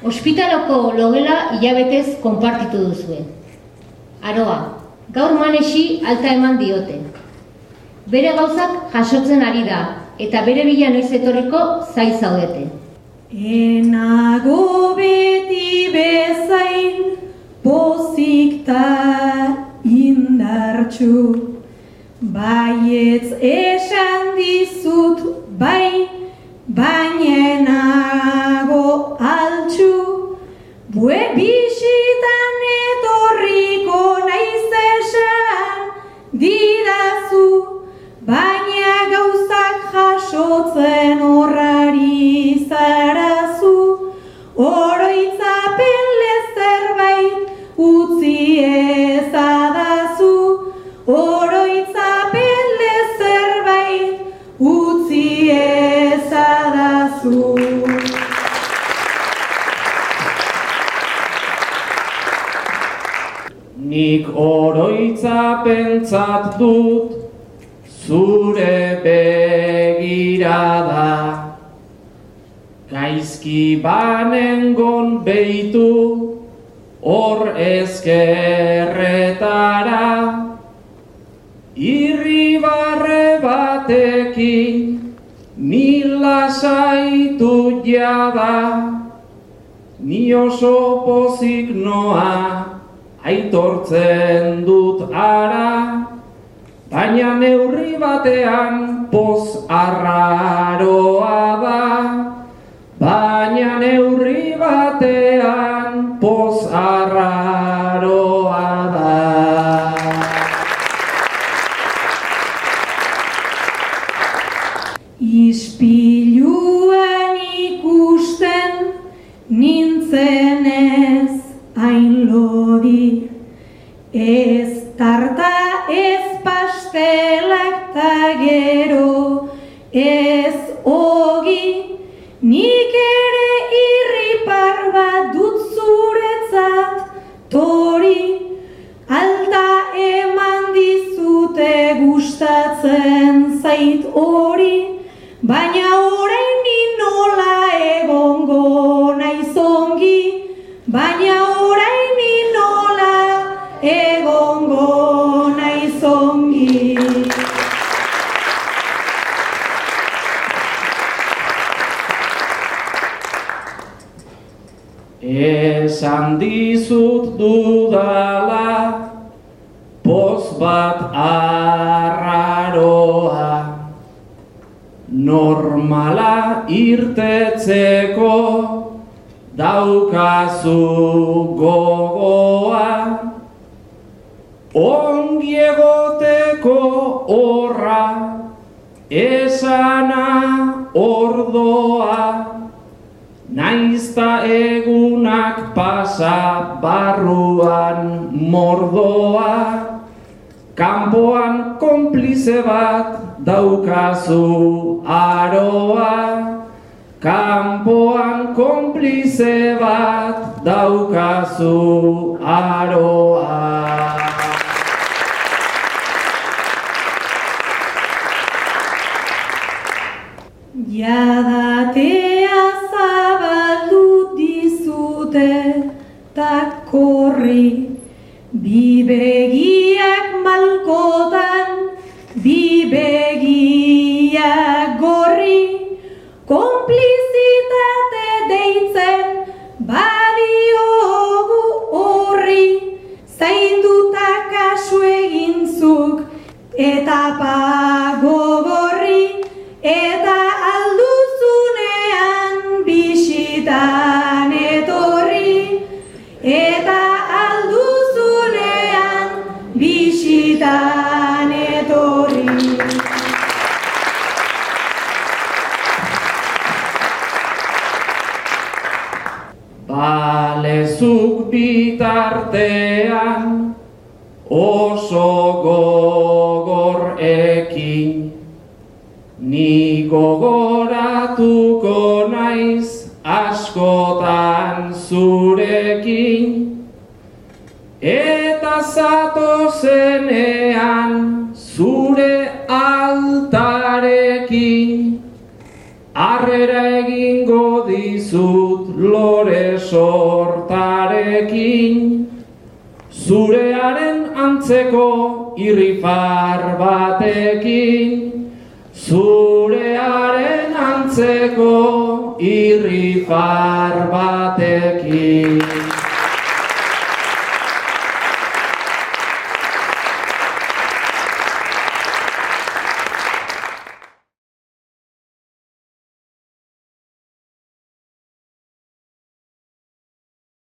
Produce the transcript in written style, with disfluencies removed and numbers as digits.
Ospitaloko logela hilabetez konpartitu duzue. Aroa, gaur Manexi alta eman diote. Bere gauzak jasotzen ari da, eta bere bila noiz etorriko zai zaudete. Enago beti bezain pozik ta indartxu, baietz esan dizut bai, baina altxu, bue bisitan etorriko naiz esan didazu, baina gauzak jasotzen horrari zarazu, oroitzapen zerbait utzi ezadazu, oroitzapen zerbait utzi ezadazu. Nik oroitzapentzat dut zure begirada, gaizki banengon beitu hor ezkerretara, irribarre batekin ni lasaitu jada, ni oso pozik noa aitortzen dut ara, baina neurri batean poz arraroa da, baina neurri batean poz arraroa da. Ispiluan ikusten nintzenez hain lodi, ez tarta ez pastelak ta gero ez ogi, nik ere irripar bat dut zuretzat tori, alta eman dizute gustatzen zait hori, baina orain ni nola egongo naiz ongi, baina orain ni nola egongo naiz ongi. Esan dizut dudala poz bat arraroa, normala irtetzeko daukazu gogoa, ongi egoteko horra esana ordoa, naizta egunak pasa barruan mordoa, kanpoan konplize bat daukazu aroa, kanpoan konplize bat daukazu aroa. Jadatea zabaldu dizute ta korri, bi begiak malkotan, bi begiak gorri, konplizitate deitzen badiogu horri, zainduta kasu egintzuk eta pago gorri, eta alduzunean bisitan etorri, eta alduzunean bisitan etorri. Balezuk bitartean oso gogor ekin, ni gogoratuko naiz askotan zurekin, eta zatozenean zure altarekin, harrera egingo dizut lore sortarekin, zurearen antzeko irrifar batekin, zurearen antzeko irrifar batekin.